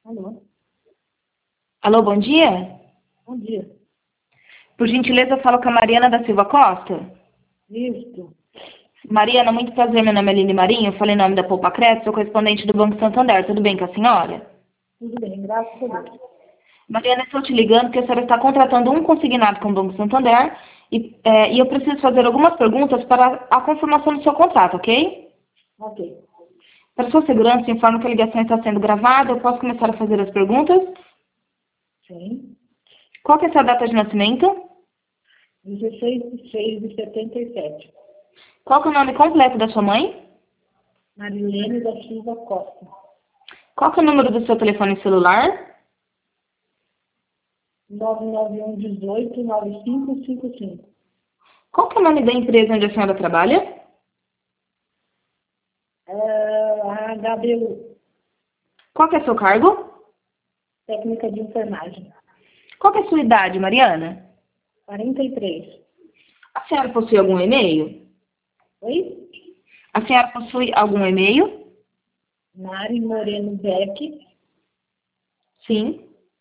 Alô? Alô, bom dia? Bom dia. Por gentileza, eu falo com a Mariana da Silva Costa. Isso. Mariana, muito prazer, meu nome é Aline Marinho, eu falei em nome da Poupa Crédito, sou correspondente do Banco Santander, tudo bem com a senhora? Tudo bem, graças a Deus. Mariana, estou te ligando porque a senhora está contratando um consignado com o Banco Santander e eu preciso fazer algumas perguntas para a confirmação do seu contrato, ok? Ok. Para sua segurança, informo que a ligação está sendo gravada, eu posso começar a fazer as perguntas? Sim. Qual que é a sua data de nascimento? 16/6/77. Qual que é o nome completo da sua mãe? Marilene da Silva Costa. Qual que é o número do seu telefone celular? 991189555. Qual que é o nome da empresa onde a senhora trabalha? A HBU, Qual que é seu cargo? técnica de enfermagem. Qual que é a sua idade, Mariana? 43. A senhora possui algum e-mail? Oi? A senhora possui algum e-mail? Mari Moreno Beck, Sim.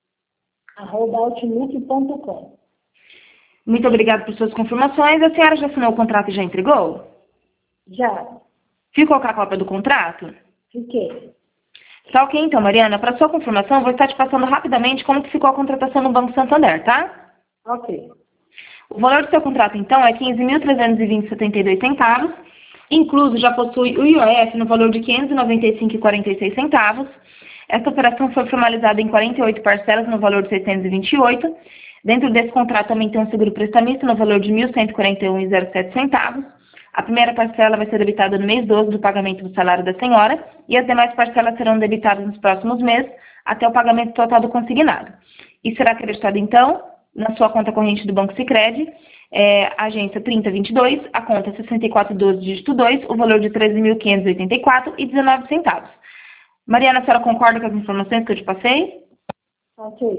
@outlook.com. Muito obrigada por suas confirmações. A senhora já assinou o contrato e já entregou? Já. Ficou com a cópia do contrato? Fiquei. Tá ok, então, Mariana. Para sua confirmação, vou estar te passando rapidamente como que ficou a contratação no Banco Santander, tá? Ok. O valor do seu contrato, então, é R$ 15.320,72. Incluso, já possui o IOF no valor de R$ 595,46. Esta operação foi formalizada em 48 parcelas no valor de 628. Dentro desse contrato também tem um seguro prestamista no valor de R$ 1.141,07. A primeira parcela vai ser debitada no mês 12 do pagamento do salário da senhora e as demais parcelas serão debitadas nos próximos meses até o pagamento total do consignado. E será acreditado, então, na sua conta corrente do Banco Sicredi, agência 3022, a conta 6412, dígito 2, o valor de R$ 13.584,19. Mariana, a senhora concorda com as informações que eu te passei? Ok.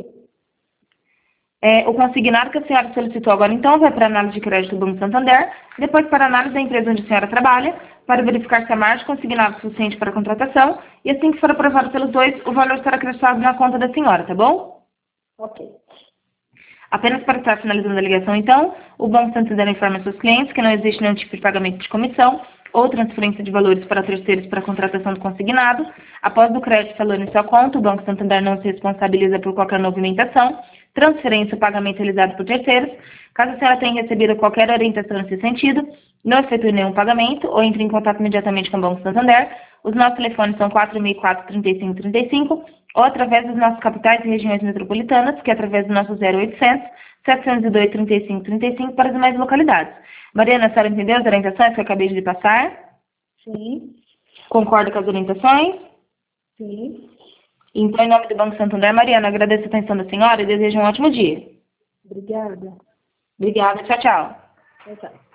O consignado que a senhora solicitou agora, então, vai para a análise de crédito do Banco Santander, depois para a análise da empresa onde a senhora trabalha, para verificar se a margem consignada é suficiente para a contratação, e assim que for aprovado pelos dois, o valor será acrescentado na conta da senhora, tá bom? Ok. Apenas para estar finalizando a ligação, então, o Banco Santander informa seus clientes que não existe nenhum tipo de pagamento de comissão ou transferência de valores para terceiros para a contratação do consignado. Após o crédito falando em sua conta, o Banco Santander não se responsabiliza por qualquer movimentação, transferência ou pagamento realizado por terceiros. Caso a senhora tenha recebido qualquer orientação nesse sentido, não efetue nenhum pagamento ou entre em contato imediatamente com o Banco Santander. Os nossos telefones são 4004-3535 ou através dos nossos capitais e regiões metropolitanas, que é através do nosso 0800 702 3535 para as demais localidades. Mariana, a senhora entendeu as orientações que eu acabei de lhe passar? Sim. Concorda com as orientações? Sim. Então, em nome do Banco Santander, Mariana, agradeço a atenção da senhora e desejo um ótimo dia. Obrigada. Obrigada, tchau, tchau. Tchau, tchau.